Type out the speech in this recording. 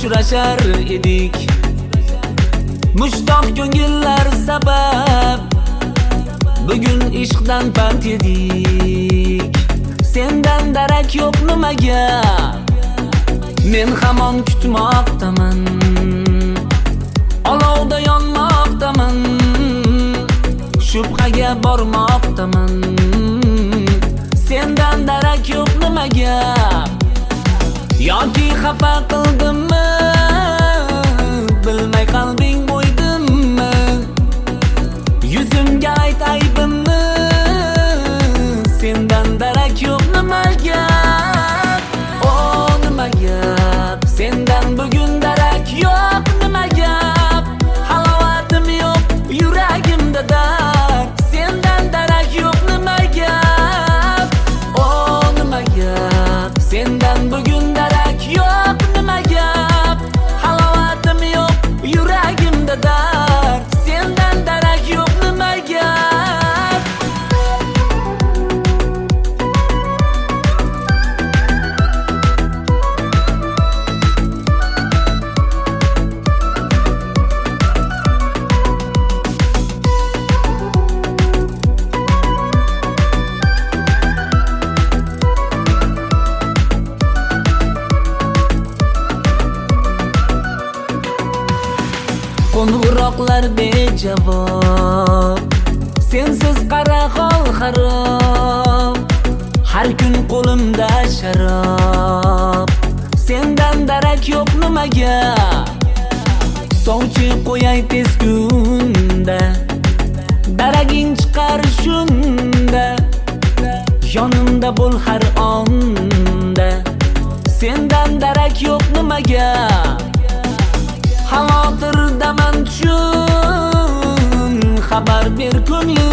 uchrashar edik. Mushtoq ko'ngillar sabab bugun ishqdan pand yedik. Sendan darak yo'q nimaga? Men hamon kutmoqdaman, olovda yonmoqdaman, shubhaga bormoqdaman. Sendan darak yo'q nimaga? Yoki xafa qildimmi? Bilmay qalbing qo'ydimmi? Yuzimga ayt aybimni. Sendan darak yo'q nimaga? O nimaga? Sendan bugun darak yo'q nimaga? Halovatim yo'q yuragimda dard. Sendan darak yo'q nimaga? O nimaga? Sendan bugun darak yo'q nimaga? Halovatim yo'q yuragimda dard. Sendan darak yo'q nimaga? Qo'ng'iroqlar bejavob, sensiz qara hol xarob. Har kun qo'limda sharob. Sendan darak yo'q nimaga? Sovchi qo'yay tez kunda, daraging chiqar shunda. Yonimda bo'l har onda. Sendan darak yo'q nimaga? Xavotirdaman chun, xabar ber ko'nglim